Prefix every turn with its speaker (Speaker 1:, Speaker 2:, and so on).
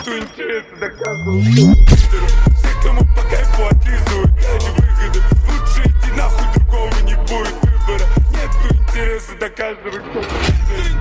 Speaker 1: Нету интереса до каждого пидора. Все, кому по кайфу отлизывают ради выгоды. Лучше идти нахуй, другого не будет выбора. Нету интереса до каждого пидора.